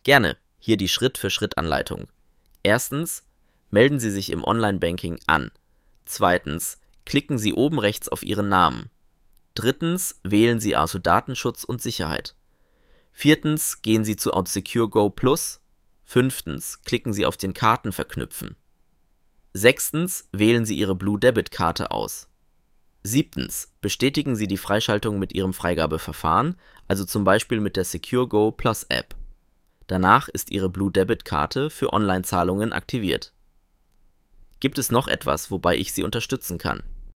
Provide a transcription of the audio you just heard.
Gerne, hier die Schritt-für-Schritt-Anleitung. Erstens, melden Sie sich im Online-Banking an. Zweitens, klicken Sie oben rechts auf Ihren Namen. Drittens, wählen Sie also Datenschutz und Sicherheit. Viertens, gehen Sie zu OutSecure Go Plus. Fünftens, klicken Sie auf den Karten verknüpfen. Sechstens, wählen Sie Ihre Blue Debit Karte aus. Siebtens, bestätigen Sie die Freischaltung mit Ihrem Freigabeverfahren, also zum Beispiel mit der Secure Go Plus App. Danach ist Ihre Blue Debit Karte für Online-Zahlungen aktiviert. Gibt es noch etwas, wobei ich Sie unterstützen kann?